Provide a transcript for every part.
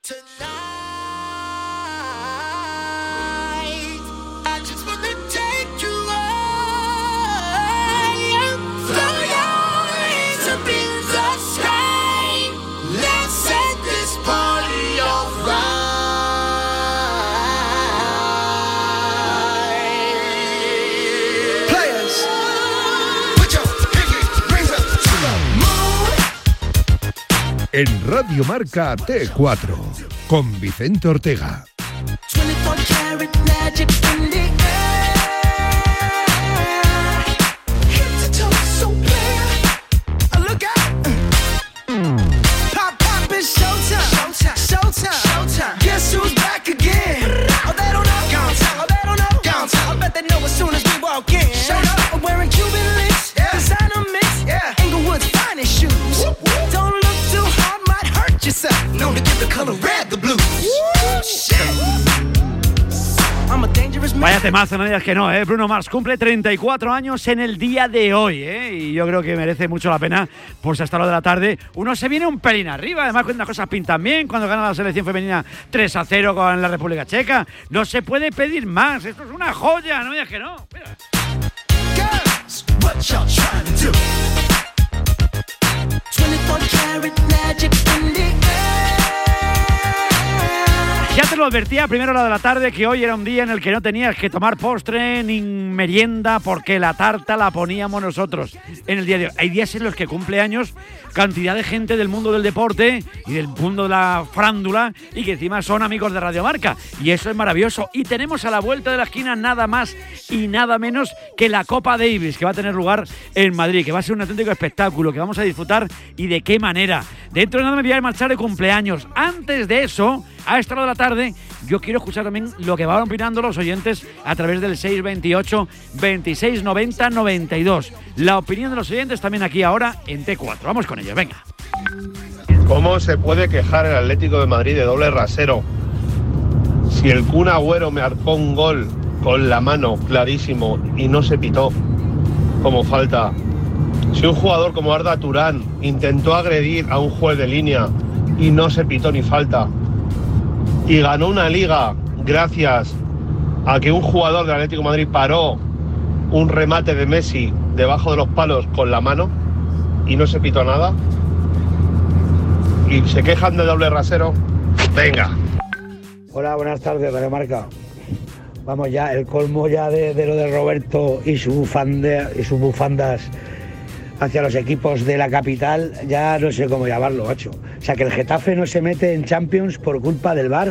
En Radio Marca T4, con Vicente Ortega. Vaya temazo, no digas que no, ¿eh? Bruno Mars cumple 34 años en el día de hoy, ¿eh? Y yo creo que merece mucho la pena, pues hasta la hora de la tarde uno se viene un pelín arriba. Además, cuando las cosas pintan bien, cuando gana la selección femenina 3-0 con la República Checa, no se puede pedir más. Esto es una joya, no digas que no. Mira. Girls, what y'all trying to do? 24 karat magic in the air. Ya te lo advertía a primera hora de la tarde que hoy era un día en el que no tenías que tomar postre ni merienda porque la tarta la poníamos nosotros en el día de hoy. Hay días en los que cumple años cantidad de gente del mundo del deporte y del mundo de la frándula y que encima son amigos de Radio Marca y eso es maravilloso. Y tenemos a la vuelta de la esquina nada más y nada menos que la Copa Davis que va a tener lugar en Madrid, que va a ser un auténtico espectáculo que vamos a disfrutar y de qué manera. Dentro de nada me voy a marchar de cumpleaños. Antes de eso, a esta hora de la tarde, yo quiero escuchar también lo que van opinando los oyentes a través del 628 26 90 92. La opinión de los oyentes también aquí ahora en T4. Vamos con ellos, venga. ¿Cómo se puede quejar el Atlético de Madrid de doble rasero? Si el Kun Agüero me marcó un gol con la mano clarísimo y no se pitó como falta. Si un jugador como Arda Turán intentó agredir a un juez de línea y no se pitó ni falta. Y ganó una liga gracias a que un jugador del Atlético de Madrid paró un remate de Messi debajo de los palos con la mano y no se pitó nada. Y se quejan de doble rasero. Venga. Hola, buenas tardes, Radio Marca. Vamos ya, el colmo ya de lo de Roberto y sus bufandas hacia los equipos de la capital, ya no sé cómo llamarlo, macho. O sea, que el Getafe no se mete en Champions por culpa del VAR.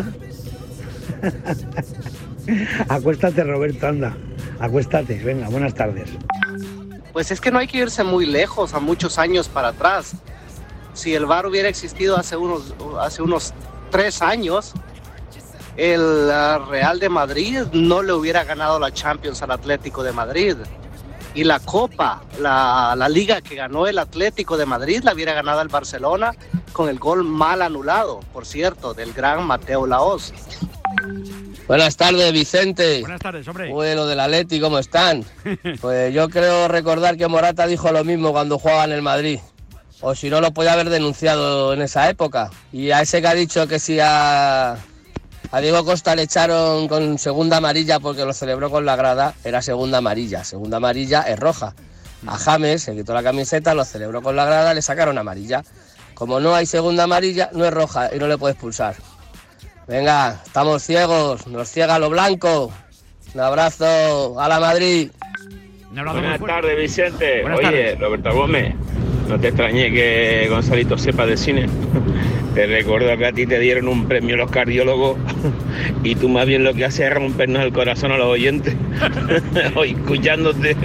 Acuéstate, Roberto, anda. Acuéstate, venga, buenas tardes. Pues es que no hay que irse muy lejos, a muchos años para atrás. Si el VAR hubiera existido hace unos 3 años, el Real de Madrid no le hubiera ganado la Champions al Atlético de Madrid. Y la Copa, la liga que ganó el Atlético de Madrid, la hubiera ganado el Barcelona con el gol mal anulado, por cierto, del gran Mateo Laoz. Buenas tardes, Vicente. Buenas tardes, hombre. Pues lo del Atleti, ¿cómo están? Pues yo creo recordar que Morata dijo lo mismo cuando jugaba en el Madrid. O si no, lo podía haber denunciado en esa época. Y a ese que ha dicho que si a Diego Costa le echaron con segunda amarilla porque lo celebró con la grada, era segunda amarilla. Segunda amarilla es roja. A James se quitó la camiseta, lo celebró con la grada, le sacaron amarilla. Como no hay segunda amarilla, no es roja y no le puede expulsar. Venga, estamos ciegos, nos ciega lo blanco. Un abrazo, a la Madrid. Buenas tardes, Vicente. Buenas Oye, tardes. Roberto Gómez, no te extrañé que Gonzalito sepa de cine. Te recuerdo que a ti te dieron un premio los cardiólogos y tú más bien lo que haces es rompernos el corazón a los oyentes, hoy escuchándote.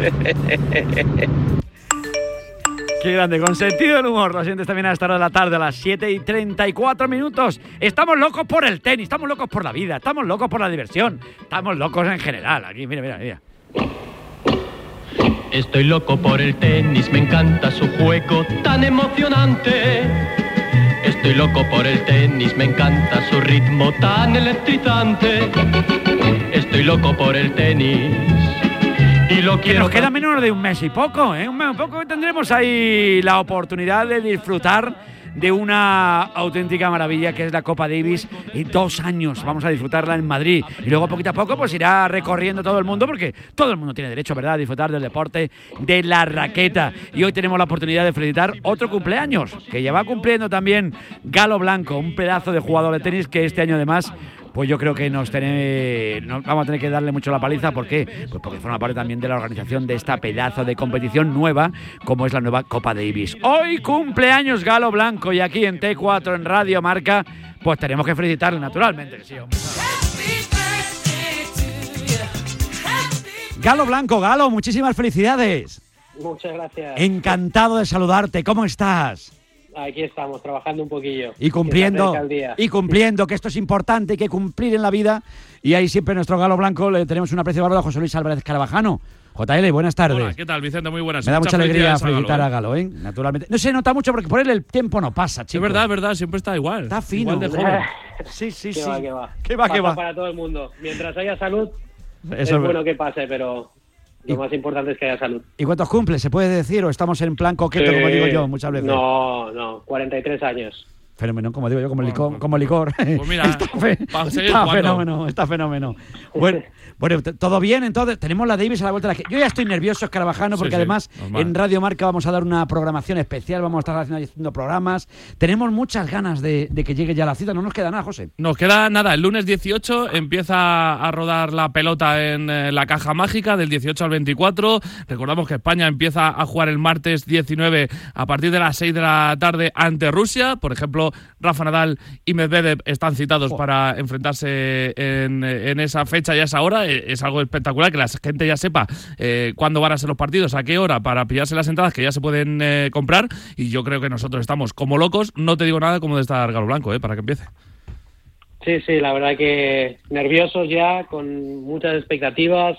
Qué grande, con sentido del humor. Los oyentes también a esta hora de la tarde, a las 7:34. Estamos locos por el tenis, estamos locos por la vida, estamos locos por la diversión, estamos locos en general. Aquí, mira. Estoy loco por el tenis, me encanta su juego tan emocionante. Estoy loco por el tenis, me encanta su ritmo tan electrizante. Estoy loco por el tenis y lo Que quiero. nos queda menos de un mes y poco, ¿eh? Un mes y poco tendremos ahí la oportunidad de disfrutar de una auténtica maravilla que es la Copa Davis. Y 2 años vamos a disfrutarla en Madrid. Y luego poquito a poco pues irá recorriendo todo el mundo, porque todo el mundo tiene derecho, ¿verdad?, a disfrutar del deporte de la raqueta. Y hoy tenemos la oportunidad de felicitar otro cumpleaños, que ya va cumpliendo también Galo Blanco, un pedazo de jugador de tenis que este año además, pues yo creo que nos vamos a tener que darle mucho la paliza. ¿Por qué? Pues porque forma parte también de la organización de esta pedazo de competición nueva, como es la nueva Copa Davis. Hoy cumpleaños Galo Blanco, y aquí en T4, en Radio Marca, pues tenemos que felicitarle, naturalmente que sí, hombre. Galo Blanco, Galo, muchísimas felicidades. Muchas gracias. Encantado de saludarte, ¿cómo estás? Aquí estamos, trabajando un poquillo. Y cumpliendo, que esto es importante, hay que cumplir en la vida. Y ahí siempre nuestro Galo Blanco le tenemos un aprecio bárbaro a José Luis Álvarez Carvajano. JL, buenas tardes. Hola, ¿qué tal, Vicente? Muy buenas. Me da mucha alegría felicitar a Galo, ¿eh? Naturalmente. No se nota mucho porque por él el tiempo no pasa, chicos. Es verdad, siempre está igual. Está fino. Igual de joven. Sí. ¿Qué va? Para todo el mundo. Mientras haya salud, es bueno que pase, pero lo más importante es que haya salud. ¿Y cuántos cumples? ¿Se puede decir o estamos en plan coqueto, como digo yo muchas veces? No, 43 años. Fenómeno, como digo yo, como licor. Pues mira, está fenómeno. Bueno, todo bien, entonces tenemos la Davis a la vuelta de la que... Yo ya estoy nervioso, Escarabajano, porque además normal. En Radio Marca vamos a dar una programación especial, vamos a estar haciendo programas. Tenemos muchas ganas de que llegue ya la cita. No nos queda nada, José. Nos queda nada. El lunes 18 empieza a rodar la pelota en la caja mágica del 18 al 24. Recordamos que España empieza a jugar el martes 19 a partir de las 6 de la tarde ante Rusia. Por ejemplo, Rafa Nadal y Medvedev están citados para enfrentarse en esa fecha y a esa hora. Es algo espectacular que la gente ya sepa cuándo van a ser los partidos, a qué hora, para pillarse las entradas que ya se pueden comprar. Y yo creo que nosotros estamos como locos. No te digo nada como de estar Galo Blanco, para que empiece. Sí, la verdad que nerviosos ya, con muchas expectativas.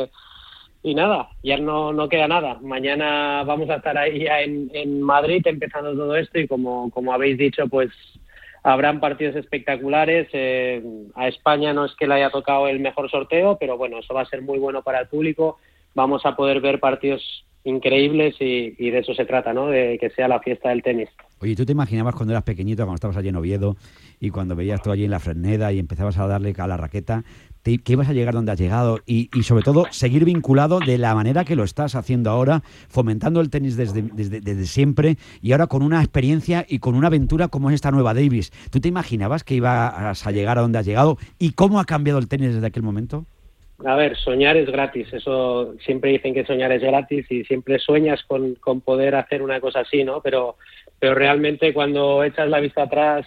Y nada, ya no queda nada. Mañana vamos a estar ahí ya en Madrid empezando todo esto, y como habéis dicho, pues habrán partidos espectaculares. A España no es que le haya tocado el mejor sorteo, pero bueno, eso va a ser muy bueno para el público. Vamos a poder ver partidos increíbles y de eso se trata, ¿no? De que sea la fiesta del tenis. Oye, ¿tú te imaginabas cuando eras pequeñito, cuando estabas allí en Oviedo y cuando veías tú allí en la Fresneda y empezabas a darle a la raqueta, que ibas a llegar donde has llegado y sobre todo seguir vinculado de la manera que lo estás haciendo ahora, fomentando el tenis desde siempre, y ahora con una experiencia y con una aventura como es esta nueva Davis? ¿Tú te imaginabas que ibas a llegar a donde has llegado y cómo ha cambiado el tenis desde aquel momento? A ver, soñar es gratis, eso siempre dicen que soñar es gratis y siempre sueñas con poder hacer una cosa así, ¿no? Pero realmente cuando echas la vista atrás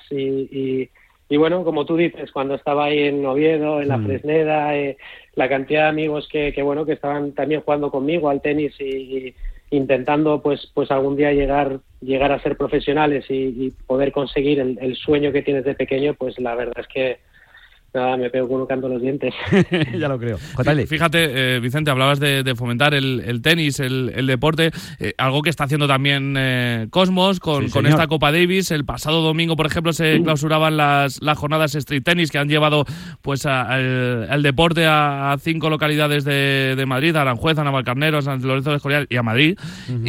y bueno, como tú dices, cuando estaba ahí en Oviedo, en la Fresneda, la cantidad de amigos que estaban también jugando conmigo al tenis y intentando pues algún día llegar a ser profesionales y poder conseguir el sueño que tienes de pequeño, pues la verdad es que nada, me pego con un canto en los dientes. Ya lo creo. Fíjate, Vicente, hablabas de fomentar el tenis, el deporte, algo que está haciendo también Cosmos con esta Copa Davis. El pasado domingo, por ejemplo, se clausuraban las jornadas Street Tennis, que han llevado pues al deporte a 5 localidades de Madrid, a Aranjuez, a Navalcarnero, a San Lorenzo de Escorial y a Madrid,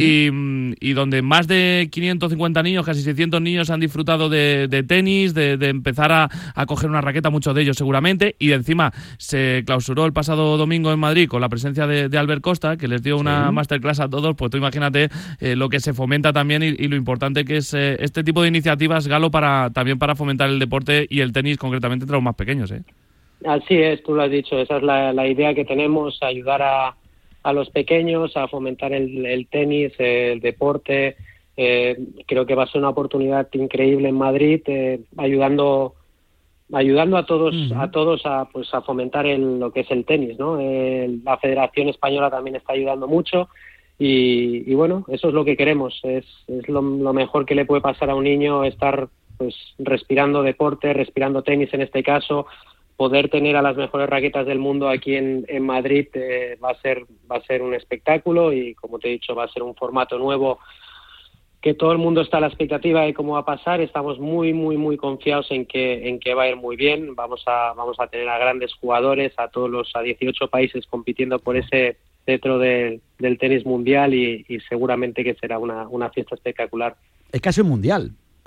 y donde más de 550 niños, casi 600 niños han disfrutado de tenis, de empezar a coger una raqueta, muchos de ellos seguramente, y encima se clausuró el pasado domingo en Madrid con la presencia de Albert Costa, que les dio una masterclass a todos. Pues tú imagínate lo que se fomenta también y lo importante que es este tipo de iniciativas, Galo, también para fomentar el deporte y el tenis concretamente entre los más pequeños. Así es, tú lo has dicho, esa es la idea que tenemos, ayudar a los pequeños a fomentar el tenis, el deporte. Creo que va a ser una oportunidad increíble en Madrid, ayudando a todos a fomentar lo que es el tenis, ¿no? La Federación Española también está ayudando mucho y bueno, eso es lo que queremos, es lo mejor que le puede pasar a un niño, estar pues respirando deporte, respirando tenis en este caso, poder tener a las mejores raquetas del mundo aquí en Madrid. Va a ser un espectáculo y, como te he dicho, va a ser un formato nuevo que todo el mundo está a la expectativa de cómo va a pasar. Estamos muy, muy, muy confiados en que va a ir muy bien. Vamos a tener a grandes jugadores, a 18 países compitiendo por ese cetro del tenis mundial y seguramente que será una fiesta espectacular. Es casi un mundial,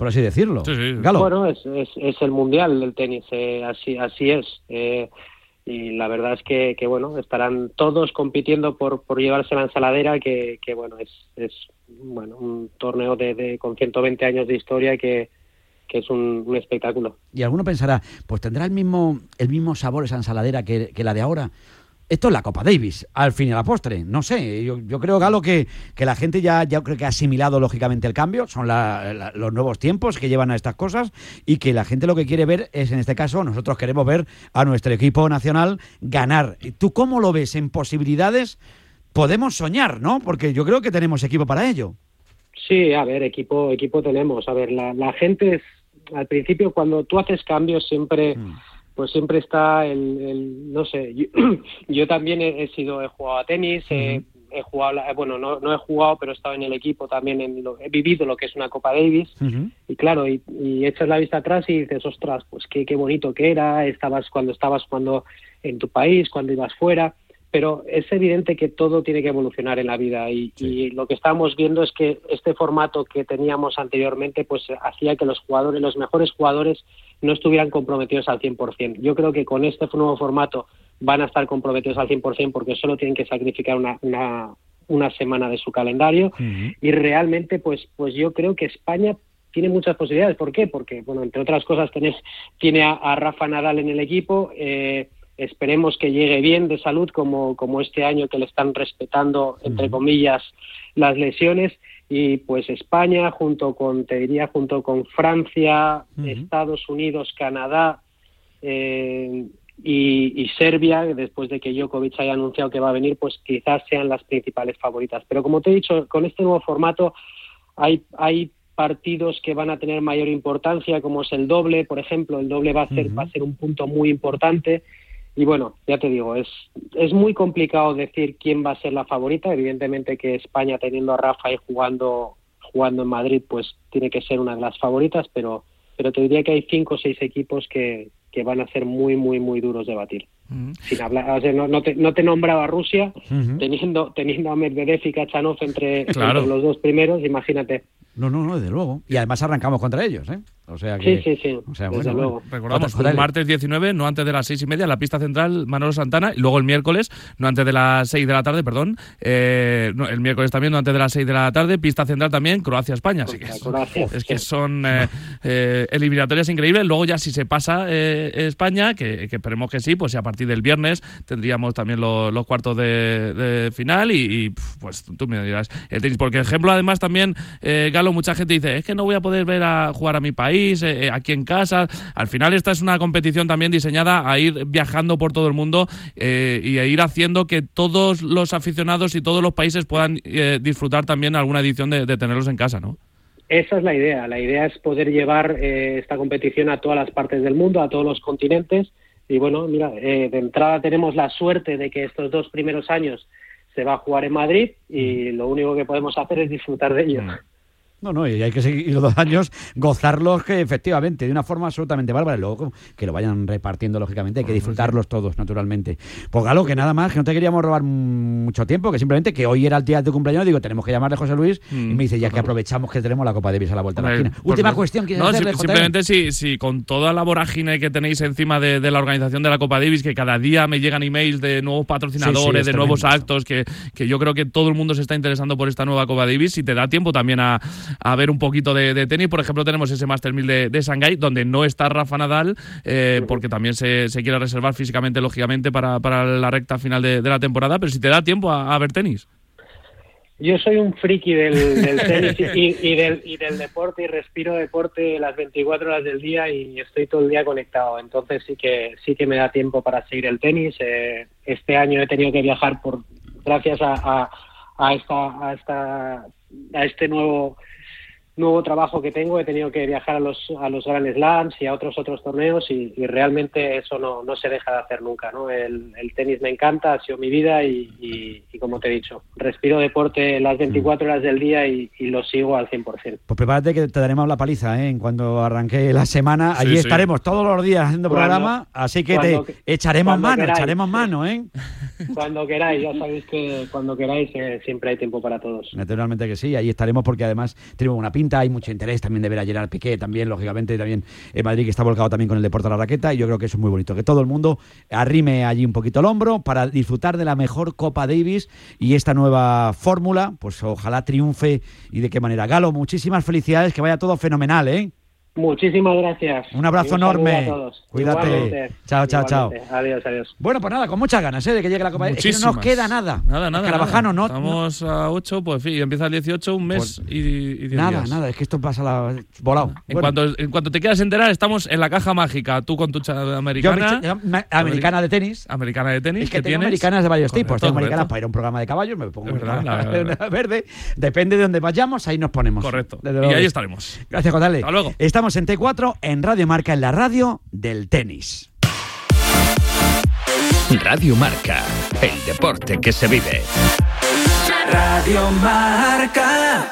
por así decirlo. Sí. Galo. Bueno, es el mundial del tenis, así es. Y la verdad es que bueno, estarán todos compitiendo por llevarse la ensaladera, que bueno, es bueno, un torneo con 120 años de historia que es un espectáculo. Y alguno pensará, pues tendrá el mismo sabor esa ensaladera que la de ahora. Esto es la Copa Davis, al fin y a la postre. No sé, yo creo, Galo, que la gente ya creo que ha asimilado lógicamente el cambio. Son los nuevos tiempos que llevan a estas cosas y que la gente lo que quiere ver es, en este caso, nosotros queremos ver a nuestro equipo nacional ganar. ¿Tú cómo lo ves en posibilidades? Podemos soñar, ¿no? Porque yo creo que tenemos equipo para ello. Sí, a ver, equipo tenemos. A ver, la gente es, al principio, cuando tú haces cambios siempre... pues siempre está no sé, yo también he jugado a tenis, he jugado, bueno, no he jugado, pero he estado en el equipo también, he vivido lo que es una Copa Davis, y claro, y echas la vista atrás y dices, ostras, pues qué bonito que era, cuando estabas jugando en tu país, cuando ibas fuera, pero es evidente que todo tiene que evolucionar en la vida y lo que estamos viendo es que este formato que teníamos anteriormente pues hacía que los mejores jugadores no estuvieran comprometidos al 100%. Yo creo que con este nuevo formato van a estar comprometidos al 100% porque solo tienen que sacrificar una semana de su calendario y realmente pues yo creo que España tiene muchas posibilidades. ¿Por qué? Porque, bueno, entre otras cosas tiene a Rafa Nadal en el equipo, esperemos que llegue bien de salud como este año que le están respetando, entre comillas, las lesiones. Y pues España junto con Francia, Estados Unidos, Canadá y Serbia, después de que Djokovic haya anunciado que va a venir, pues quizás sean las principales favoritas. Pero como te he dicho, con este nuevo formato hay partidos que van a tener mayor importancia, como es el doble, por ejemplo. El doble va a ser un punto muy importante. Y bueno, ya te digo, es muy complicado decir quién va a ser la favorita. Evidentemente que España, teniendo a Rafa y jugando en Madrid, pues tiene que ser una de las favoritas, pero te diría que hay 5 o 6 equipos que van a ser muy, muy, muy duros de batir. Sin hablar, o sea, no te nombraba Rusia, teniendo a Medvedev y Kachanov entre los dos primeros, imagínate. No, desde luego. Y además arrancamos contra ellos, ¿eh? O sea que... Sí. O sea, desde luego. Recordamos, el martes 19, no antes de las 6:30, en la pista central, Manolo Santana, y luego el miércoles, no antes de las 6 de la tarde, perdón, el miércoles también, no antes de las 6 de la tarde, pista central también, Croacia-España. Así que es que son eliminatorias increíbles. Luego ya si se pasa España, que esperemos que sí, pues a partir del viernes tendríamos también los cuartos de final y pues tú me dirás el tenis. Porque, ejemplo, además también, Galo, mucha gente dice, es que no voy a poder ver a jugar a mi país, aquí en casa. Al final esta es una competición también diseñada a ir viajando por todo el mundo y a ir haciendo que todos los aficionados y todos los países puedan disfrutar también alguna edición de tenerlos en casa, ¿no? Esa es la idea. La idea es poder llevar esta competición a todas las partes del mundo, a todos los continentes. Y bueno, mira, de entrada tenemos la suerte de que estos 2 primeros años se va a jugar en Madrid y lo único que podemos hacer es disfrutar de ello. No, y hay que seguir los 2 años, gozarlos que efectivamente, de una forma absolutamente bárbara, y luego que lo vayan repartiendo, lógicamente, hay que disfrutarlos todos, naturalmente. Pues Galo, que nada más, que no te queríamos robar mucho tiempo, que simplemente que hoy era el día de tu cumpleaños, digo, tenemos que llamarle a José Luis, y me dice, ya que aprovechamos que tenemos la Copa Davis a la vuelta de la esquina. Última cuestión, ¿quieres hacerle, simplemente si con toda la vorágine que tenéis encima de la organización de la Copa Davis, que cada día me llegan emails de nuevos patrocinadores, de nuevos actos, que yo creo que todo el mundo se está interesando por esta nueva Copa Davis, si te da tiempo también a ver un poquito de tenis. Por ejemplo, tenemos ese Master 1000 de Shanghái, donde no está Rafa Nadal, porque también se quiere reservar físicamente, lógicamente, para la recta final de la temporada, pero si te da tiempo a ver tenis. Yo soy un friki del tenis y del deporte, y respiro deporte las 24 horas del día y estoy todo el día conectado. Entonces sí que me da tiempo para seguir el tenis. Este año he tenido que viajar gracias a este nuevo trabajo que tengo. He tenido que viajar a los Grand Slams y a otros torneos y realmente eso no se deja de hacer nunca, ¿no? El tenis me encanta, ha sido mi vida y como te he dicho, respiro deporte las 24 horas del día y lo sigo al 100%. Pues prepárate que te daremos la paliza, en cuando arranque la semana. Allí estaremos todos los días haciendo programa, así que te echaremos mano, ¿eh? Cuando queráis, ya sabéis que cuando queráis siempre hay tiempo para todos. Naturalmente que sí, ahí estaremos porque además tenemos una pinta, hay mucho interés también de ver a Gerard Piqué, también lógicamente también en Madrid, que está volcado también con el deporte a la raqueta, y yo creo que eso es muy bonito, que todo el mundo arrime allí un poquito el hombro para disfrutar de la mejor Copa Davis y esta nueva fórmula, pues ojalá triunfe y de qué manera. Galo, muchísimas felicidades, que vaya todo fenomenal, ¿eh? Muchísimas gracias. Un abrazo enorme. A todos. Cuídate. Igualmente. Chao. Adiós. Bueno, pues nada, con muchas ganas de que llegue la Copa. Es que no nos queda nada. Nada. Carvajano, no. Estamos a 8, pues en fin, empieza el 18, un mes pues, y 10 días. Nada, es que esto pasa volado. En cuanto te quieras enterar, estamos en la caja mágica. Tú con tu americana. Americana de tenis. Americana de tenis. Es que tengo americanas de varios tipos. Tengo americanas para ir a un programa de caballos, me pongo una verde. Depende de dónde vayamos, ahí nos ponemos. Correcto. Y ahí estaremos. Gracias, González. Hasta luego. Estamos en T4, en Radio Marca, en la radio del tenis. Radio Marca, el deporte que se vive. Radio Marca.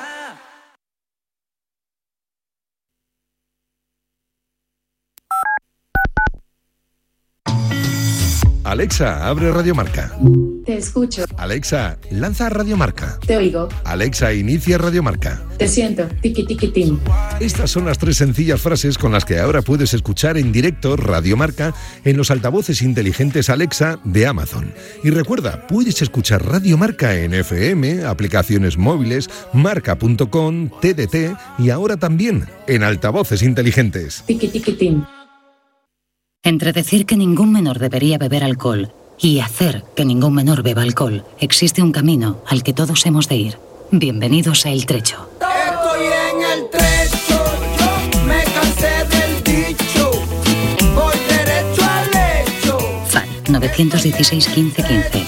Alexa, abre Radio Marca. Te escucho. Alexa, lanza Radio Marca. Te oigo. Alexa, inicia Radio Marca. Te siento. Tiki tiki tim. Estas son las 3 sencillas frases con las que ahora puedes escuchar en directo Radio Marca en los altavoces inteligentes Alexa de Amazon. Y recuerda, puedes escuchar Radio Marca en FM, aplicaciones móviles, marca.com, TDT y ahora también en altavoces inteligentes. Tiki tiki tim. Entre decir que ningún menor debería beber alcohol y hacer que ningún menor beba alcohol, existe un camino al que todos hemos de ir. Bienvenidos a El Trecho. Estoy en el trecho, yo me cansé del dicho, voy derecho al hecho. FAL 916 15 15.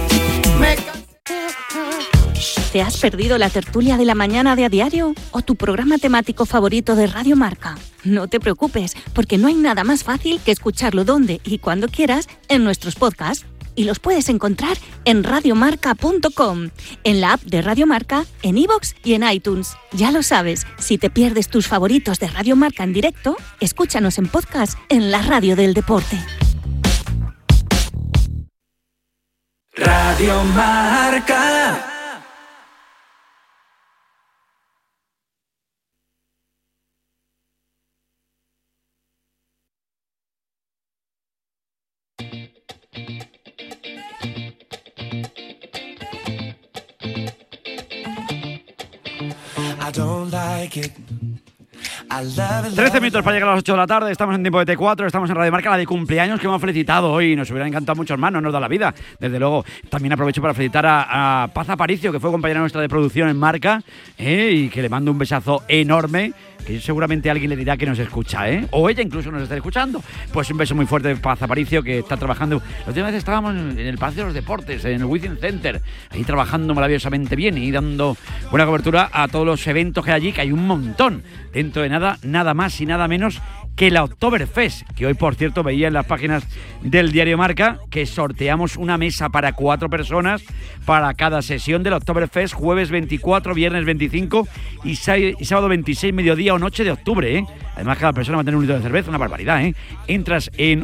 ¿Te has perdido la tertulia de la mañana de A Diario o tu programa temático favorito de Radio Marca? No te preocupes, porque no hay nada más fácil que escucharlo donde y cuando quieras en nuestros podcasts. Y los puedes encontrar en radiomarca.com, en la app de Radio Marca, en iVoox y en iTunes. Ya lo sabes, si te pierdes tus favoritos de Radio Marca en directo, escúchanos en podcast en la radio del deporte. Radio Marca. I don't like it. 13 minutos para llegar a las 8 de la tarde, estamos en tiempo de T4, estamos en Radio Marca, la de cumpleaños que hemos felicitado hoy, nos hubiera encantado muchos más, no nos da la vida, desde luego. También aprovecho para felicitar a Paz Aparicio, que fue compañera nuestra de producción en Marca, y que le mando un besazo enorme, que seguramente alguien le dirá que nos escucha, o ella incluso nos está escuchando. Pues un beso muy fuerte de Paz Aparicio, que está trabajando. La última vez estábamos en el Palacio de los Deportes, en el Within Center, ahí trabajando maravillosamente bien y dando buena cobertura a todos los eventos que hay allí, que hay un montón. Dentro de nada más y nada menos que la Oktoberfest, que hoy, por cierto, veía en las páginas del diario Marca que sorteamos una mesa para 4 personas para cada sesión de la Oktoberfest, jueves 24, viernes 25 y sábado 26, mediodía o noche de octubre, Además, cada persona va a tener un litro de cerveza, una barbaridad, Entras en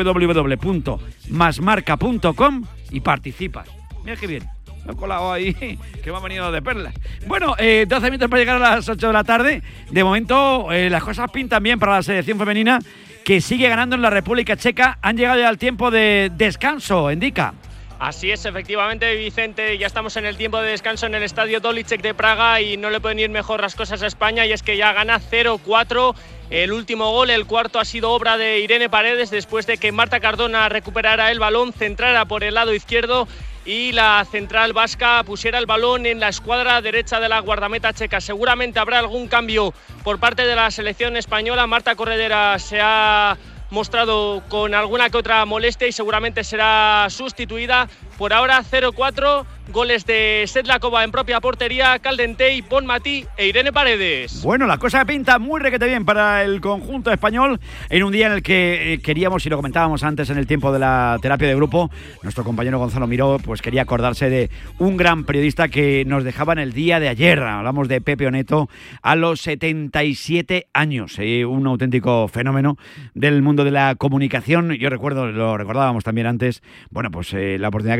www.masmarca.com y participas. Mira qué bien. Me he colado ahí, que me ha venido de perlas. Bueno, 12 minutos para llegar a las 8 de la tarde. De momento, las cosas pintan bien para la selección femenina, que sigue ganando en la República Checa. Han llegado ya al tiempo de descanso, indica. Así es, efectivamente, Vicente, ya estamos en el tiempo de descanso en el estadio Dolicek de Praga y no le pueden ir mejor las cosas a España, y es que ya gana 0-4. El último gol, el cuarto, ha sido obra de Irene Paredes después de que Marta Cardona recuperara el balón, centrara por el lado izquierdo y la central vasca pusiera el balón en la escuadra derecha de la guardameta checa. Seguramente habrá algún cambio por parte de la selección española. Marta Corredera se ha mostrado con alguna que otra molestia y seguramente será sustituida. Por ahora 0-4, goles de Sedlakova en propia portería, Caldentey, Bonmatí e Irene Paredes. Bueno, la cosa pinta muy requete bien para el conjunto español en un día en el que queríamos, y lo comentábamos antes en el tiempo de la terapia de grupo, nuestro compañero Gonzalo Miró pues quería acordarse de un gran periodista que nos dejaba en el día de ayer. Hablamos de Pepe Oneto a los 77 años, un auténtico fenómeno del mundo de la comunicación. Yo recuerdo, lo recordábamos también antes, bueno, pues la oportunidad que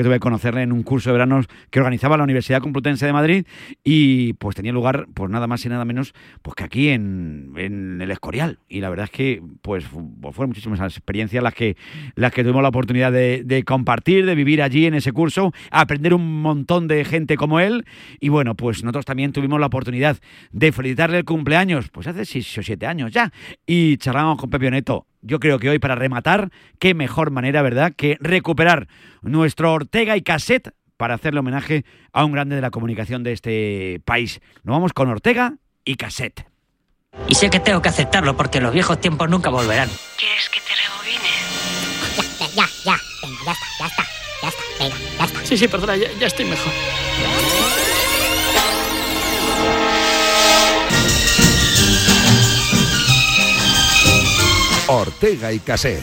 tuve que conocerle en un curso de veranos que organizaba la Universidad Complutense de Madrid y pues tenía lugar pues nada más y nada menos pues que aquí en el Escorial. Y la verdad es que pues fueron muchísimas experiencias las que tuvimos la oportunidad de compartir, de vivir allí en ese curso, aprender un montón de gente como él. Y bueno, pues nosotros también tuvimos la oportunidad de felicitarle el cumpleaños pues hace 6 o 7 años ya. Y charlábamos con Pepe Oneto. Yo creo que hoy, para rematar, qué mejor manera, ¿verdad?, que recuperar nuestro Ortega y Gasset para hacerle homenaje a un grande de la comunicación de este país. Nos vamos con Ortega y Gasset. Y sé que tengo que aceptarlo porque los viejos tiempos nunca volverán. ¿Quieres que te rebobine? Ya. Venga, ya está. Venga, ya está. Sí, perdona, ya estoy mejor. Ortega y Gasset.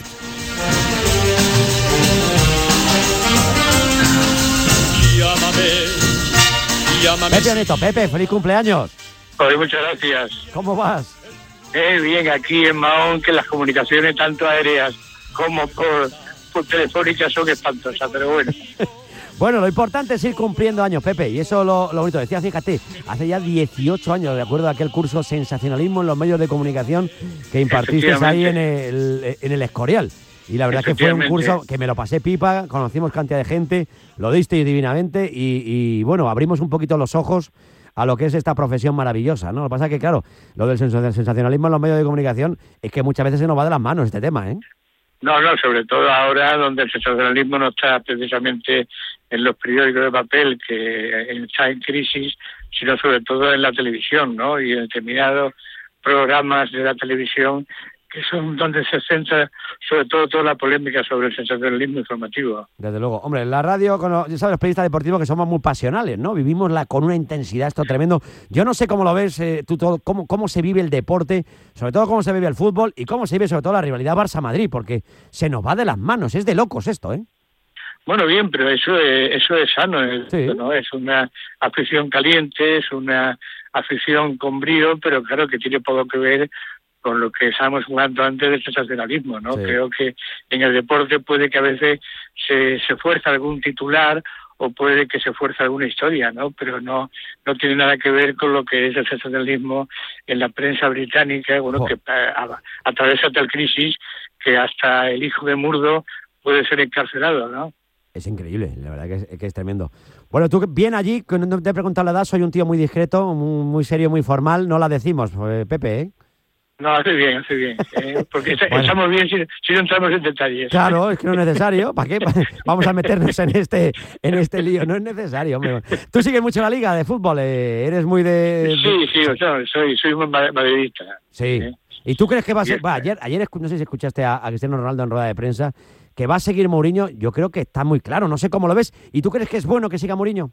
Llámame. Pepe Oneto, Pepe, feliz cumpleaños. Oye, muchas gracias. ¿Cómo vas? Bien, aquí en Mahón, que las comunicaciones tanto aéreas como por telefónicas son espantosas, pero bueno. Bueno, lo importante es ir cumpliendo años, Pepe, y eso lo bonito. Decía, fíjate, hace ya 18 años, de acuerdo a aquel curso Sensacionalismo en los medios de comunicación que impartiste ahí en el Escorial. Y la verdad es que fue un curso que me lo pasé pipa, conocimos cantidad de gente, lo diste divinamente y bueno, abrimos un poquito los ojos a lo que es esta profesión maravillosa, ¿no? Lo que pasa es que, claro, lo del sensacionalismo en los medios de comunicación es que muchas veces se nos va de las manos este tema, ¿eh? No, sobre todo ahora donde el sensacionalismo no está precisamente en los periódicos de papel, que está en crisis, sino sobre todo en la televisión, ¿no? Y en determinados programas de la televisión que son donde se centra sobre todo toda la polémica sobre el sensacionalismo informativo. Desde luego. Hombre, en la radio, ya sabes, los periodistas deportivos que somos muy pasionales, ¿no? Vivimos con una intensidad esto tremendo. Yo no sé cómo lo ves tú todo, cómo se vive el deporte, sobre todo cómo se vive el fútbol y cómo se vive sobre todo la rivalidad Barça-Madrid, porque se nos va de las manos, es de locos esto, ¿eh? Bueno, bien, pero eso es sano, sí. ¿no? Es una afición caliente, es una afición con brío, pero claro que tiene poco que ver con lo que estábamos jugando antes del sensacionalismo, ¿no? Sí. Creo que en el deporte puede que a veces se fuerza algún titular o puede que se fuerza alguna historia, ¿no? Pero no tiene nada que ver con lo que es el sensacionalismo en la prensa británica, bueno, que atraviesa tal crisis que hasta el hijo de Murdo puede ser encarcelado, ¿no? Es increíble, la verdad que es tremendo. Bueno, tú bien allí, no te he preguntado la edad, soy un tío muy discreto, muy serio, muy formal, no la decimos, Pepe, ¿eh? No, hace bien, porque bueno, estamos bien si no entramos en detalles. Claro, es que no es necesario. ¿Para qué vamos a meternos en este lío? No es necesario, hombre. Tú sigues mucho la liga de fútbol, eres muy de... Sí, soy muy madridista. Sí. ¿Y tú crees que va a ser...? Ayer no sé si escuchaste a Cristiano Ronaldo en rueda de prensa, que va a seguir Mourinho. Yo creo que está muy claro, no sé cómo lo ves. ¿Y tú crees que es bueno que siga Mourinho?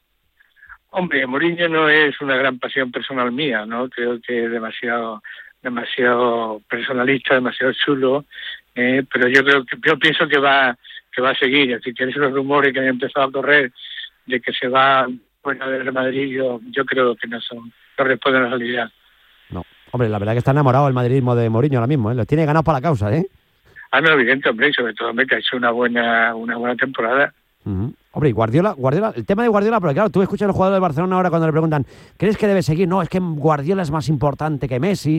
Hombre, Mourinho no es una gran pasión personal mía, ¿no? Creo que es demasiado personalista, demasiado chulo, pero yo pienso que va a seguir. Así que esos rumores que han empezado a correr de que se va fuera del Madrid, yo creo que no responden a la realidad. No, hombre, la verdad que está enamorado el madridismo de Mourinho ahora mismo, ¿eh? Lo tiene ganado para la causa, ¿eh? No, evidente, hombre, y sobre todo que ha hecho una buena temporada. Uh-huh. Hombre, y Guardiola, el tema de Guardiola, pero claro, tú escuchas a los jugadores del Barcelona ahora cuando le preguntan, ¿crees que debe seguir? No, es que Guardiola es más importante que Messi,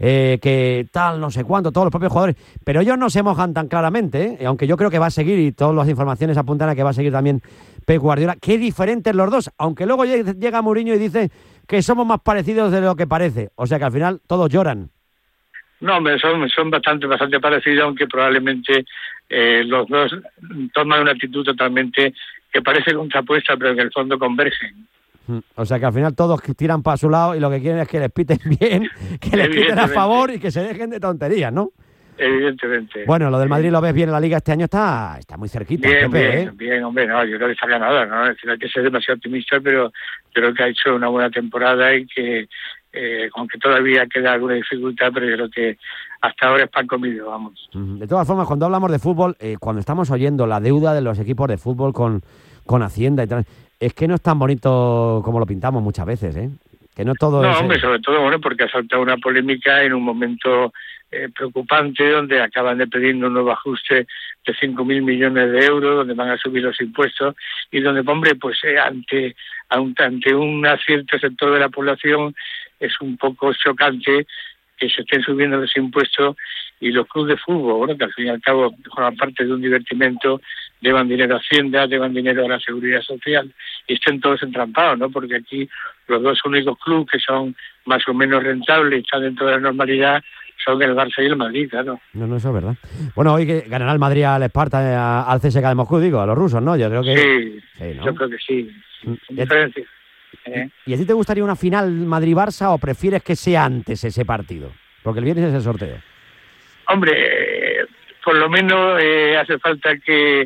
que tal, no sé cuánto, todos los propios jugadores, pero ellos no se mojan tan claramente, ¿eh? Aunque yo creo que va a seguir y todas las informaciones apuntan a que va a seguir también Pep Guardiola. Qué diferentes los dos, aunque luego llega Mourinho y dice que somos más parecidos de lo que parece, o sea que al final todos lloran. No, son bastante parecidos, aunque probablemente los dos toman una actitud totalmente que parece contrapuesta, pero que en el fondo convergen. O sea que al final todos tiran para su lado y lo que quieren es que les piten bien, que les piten a favor y que se dejen de tonterías, ¿no? Evidentemente. Bueno, lo del Madrid lo ves bien en la Liga este año, está muy cerquita. Bien, hombre, no, yo creo que está ganada, ¿no? Es decir, hay que ser demasiado optimista, pero creo que ha hecho una buena temporada y que aunque todavía queda alguna dificultad, pero yo creo que hasta ahora es pan comido, vamos. De todas formas, cuando hablamos de fútbol, cuando estamos oyendo la deuda de los equipos de fútbol con Hacienda y tal, es que no es tan bonito como lo pintamos muchas veces, ¿eh? Que no todo es... No, hombre, sobre todo, bueno, porque ha saltado una polémica en un momento preocupante, donde acaban de pedir un nuevo ajuste de 5.000 millones de euros, donde van a subir los impuestos y donde, hombre, pues ante un cierto sector de la población es un poco chocante que se estén subiendo los impuestos y los clubes de fútbol, bueno, que al fin y al cabo forman parte de un divertimento, deban dinero a Hacienda, deban dinero a la Seguridad Social y estén todos entrampados, ¿no? Porque aquí los dos únicos clubes que son más o menos rentables y están dentro de la normalidad son el Barça y el Madrid, claro. No, eso es verdad. Bueno, hoy que ganará el Madrid al Esparta, al CSKA de Moscú, digo, a los rusos, ¿no? Yo creo que... Sí, ¿no? Yo creo que sí. ¿Y a ti te gustaría una final Madrid-Barça o prefieres que sea antes ese partido? Porque el viernes es el sorteo. Hombre, por lo menos hace falta que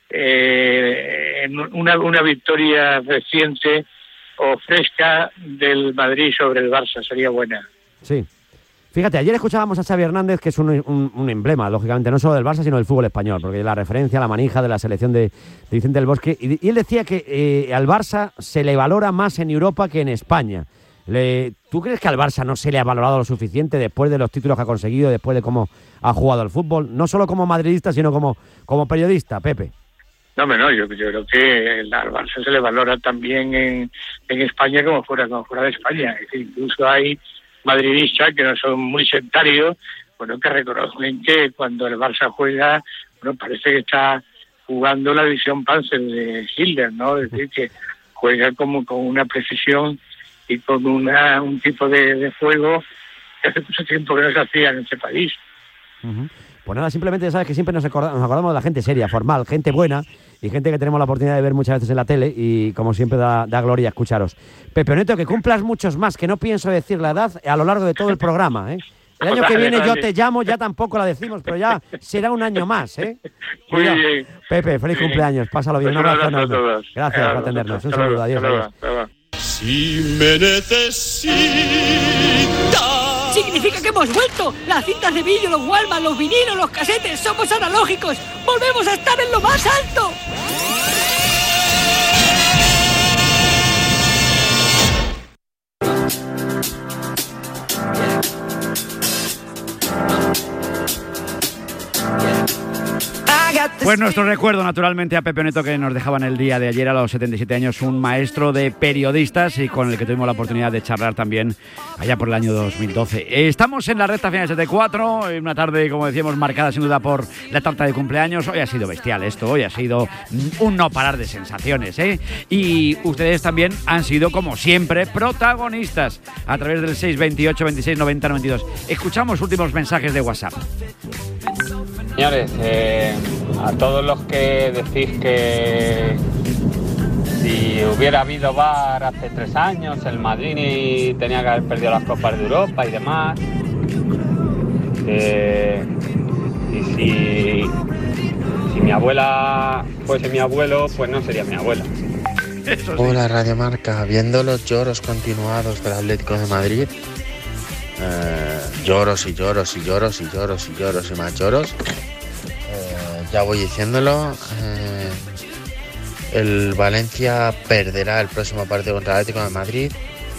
una victoria reciente o fresca del Madrid sobre el Barça sería buena. Sí. Fíjate, ayer escuchábamos a Xavi Hernández, que es un emblema, lógicamente, no solo del Barça, sino del fútbol español, porque la referencia, la manija de la selección de Vicente del Bosque, y él decía que al Barça se le valora más en Europa que en España. ¿Tú crees que al Barça no se le ha valorado lo suficiente después de los títulos que ha conseguido, después de cómo ha jugado al fútbol? No solo como madridista, sino como periodista, Pepe. No, yo creo que al Barça se le valora también en España como fuera de España. Es decir, incluso hay madridistas que no son muy sectarios, bueno, que reconocen que cuando el Barça juega, bueno, parece que está jugando la división Panzer de Hitler, ¿no? Es decir, que juega como con una precisión y con un tipo de juego que hace mucho tiempo que no se hacía en este país. Uh-huh. Pues nada, simplemente ya sabes que siempre nos acordamos de la gente seria, formal, gente buena y gente que tenemos la oportunidad de ver muchas veces en la tele y como siempre da gloria escucharos. Pepe Neto, que cumplas muchos más, que no pienso decir la edad a lo largo de todo el programa, ¿eh? El año que viene yo te llamo, ya tampoco la decimos, pero ya será un año más, ¿eh? Cuidado. Muy bien. Pepe, feliz cumpleaños, pásalo bien, un abrazo enorme. Gracias por atendernos, un saludo, adiós. Si me necesita. Significa que hemos vuelto. Las cintas de vídeo, los Walkman, los vinilos, los casetes, somos analógicos. Volvemos a estar en lo más alto. Pues nuestro recuerdo naturalmente a Pepe Neto, que nos dejaba en el día de ayer a los 77 años, un maestro de periodistas y con el que tuvimos la oportunidad de charlar también allá por el año 2012. Estamos en la recta final de 74, una tarde, como decíamos, marcada sin duda por la tarta de cumpleaños. Hoy ha sido bestial esto, hoy ha sido un no parar de sensaciones, ¿eh? Y ustedes también han sido, como siempre, protagonistas a través del 628 26 90 92. Escuchamos últimos mensajes de WhatsApp. Señores, a todos los que decís que si hubiera habido VAR hace 3 años, el Madrid tenía que haber perdido las Copas de Europa y demás. Y si mi abuela fuese mi abuelo, pues no sería mi abuela. Hola Radio Marca, viendo los lloros continuados del Atlético de Madrid, lloros y lloros y lloros y lloros y lloros y más lloros, ya voy diciéndolo, el Valencia perderá el próximo partido contra el Atlético de Madrid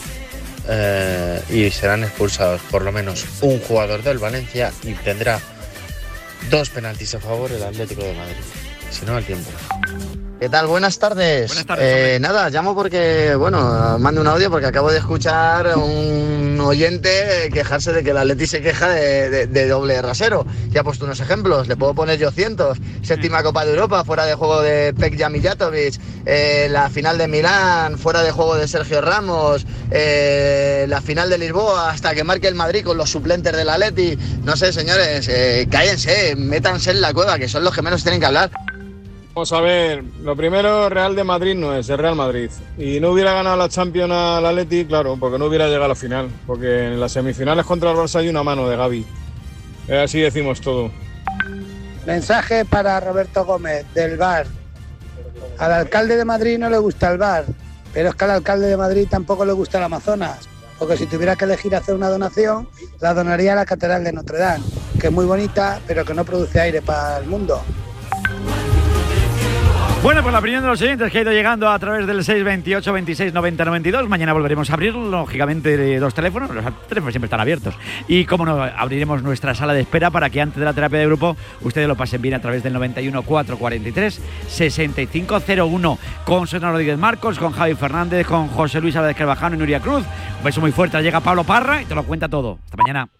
y serán expulsados por lo menos un jugador del Valencia y tendrá 2 penaltis a favor el Atlético de Madrid, si no al tiempo. ¿Qué tal? Buenas tardes. Buenas tardes, nada, llamo porque, mando un audio porque acabo de escuchar a un oyente quejarse de que el Atleti se queja de doble rasero. Y ha puesto unos ejemplos, le puedo poner yo cientos. 7ª Copa de Europa, fuera de juego de Pek Mijatovic, la final de Milán, fuera de juego de Sergio Ramos, la final de Lisboa, hasta que marque el Madrid con los suplentes del Atleti. No sé, señores, cállense, métanse en la cueva, que son los que menos tienen que hablar. Vamos a ver, lo primero, Real de Madrid no es, el Real Madrid. Y no hubiera ganado la Champions al Atleti, claro, porque no hubiera llegado a la final. Porque en las semifinales contra el Barça hay una mano de Gavi. Así decimos todo. Mensaje para Roberto Gómez, del VAR. Al alcalde de Madrid no le gusta el VAR, pero es que al alcalde de Madrid tampoco le gusta el Amazonas. Porque si tuviera que elegir hacer una donación, la donaría a la Catedral de Notre Dame, que es muy bonita, pero que no produce aire para el mundo. Bueno, pues la opinión de los oyentes que ha ido llegando a través del 628 26 90 92. Mañana volveremos a abrir, lógicamente, dos teléfonos. Los teléfonos siempre están abiertos. Y, como no, abriremos nuestra sala de espera para que antes de la terapia de grupo ustedes lo pasen bien a través del 91 443 6501. Con Susana Rodríguez Marcos, con Javi Fernández, con José Luis Álvarez Carvajano y Nuria Cruz. Un beso muy fuerte. Llega Pablo Parra y te lo cuenta todo. Hasta mañana.